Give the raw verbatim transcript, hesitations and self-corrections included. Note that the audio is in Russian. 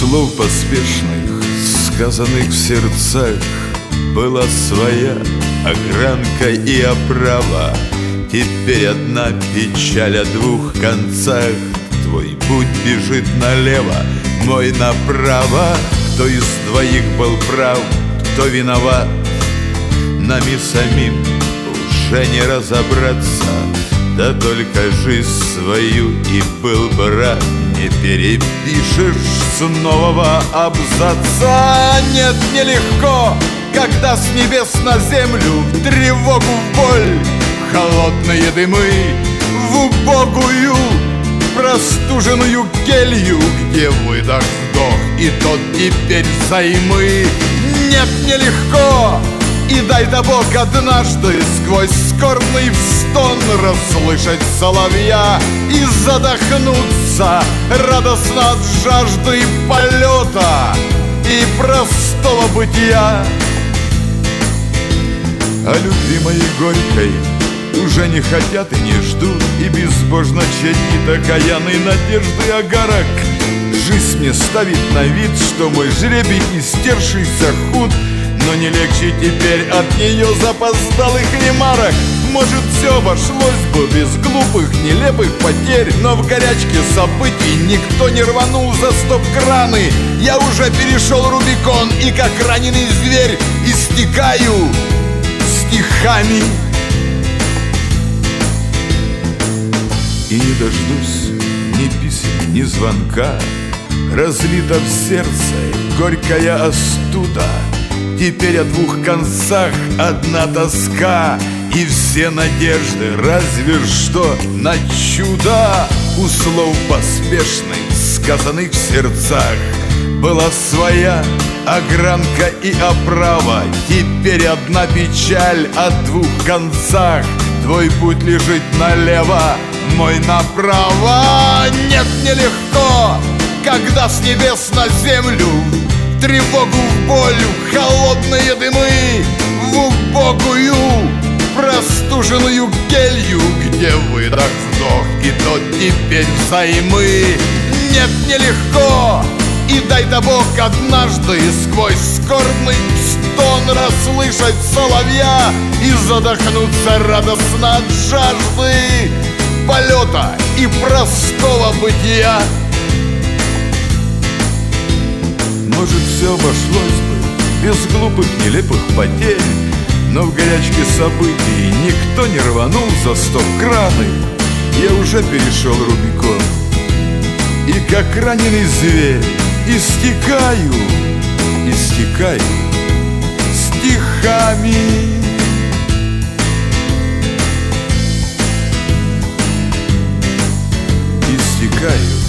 слов поспешных, сказанных в сердцах, была своя огранка и оправа. Теперь одна печаль о двух концах. Твой путь бежит налево, мой направо. Кто из двоих был прав, кто виноват, нами самим уже не разобраться. Да только жизнь свою и был бы рад, не перепишешь с нового абзаца. Нет, нелегко, когда с небес на землю, в тревогу, в боль, в холодные дымы, в убогую простуженную келью, где выдох-вдох, и тот теперь взаймы. Нет, нелегко, и дай-то Бог однажды сквозь скорбный стон расслышать соловья и задохнуться радостно от жажды полета и простого бытия. А любви моей горькой уже не хотят и не ждут, и безбожно чадит окаянной надежды огарок. Жизнь мне ставит на вид, что мой жребий истершийся худ, но не легче теперь от ее запоздалых ремарок. Может, все обошлось бы без глупых, нелепых потерь, но в горячке событий никто не рванул за стоп-краны. Я уже перешел Рубикон и, как раненый зверь, истекаю стихами. И не дождусь ни писем, ни звонка. Разлита в сердце горькая остуда. Теперь о двух концах одна тоска, и все надежды разве что на чудо. У слов поспешных, сказанных в сердцах, была своя огранка и оправа. Теперь одна печаль о двух концах. Твой путь лежит налево, мой направо. Нет, нелегко, когда с небес на землю, в тревогу, в боль, в холодные дымы, в убогую простуженную келью, где выдох-вдох, и тот теперь взаймы. Нет, нелегко, и дай-то Бог однажды сквозь скорбный стон расслышать соловья и задохнуться радостно от жажды полета и простого бытия. Может, все обошлось бы без глупых, нелепых потерь, но в горячке событий никто не рванул за стоп-краны. Я уже перешел Рубикон, и как раненый зверь истекаю, истекаю стихами. Истекаю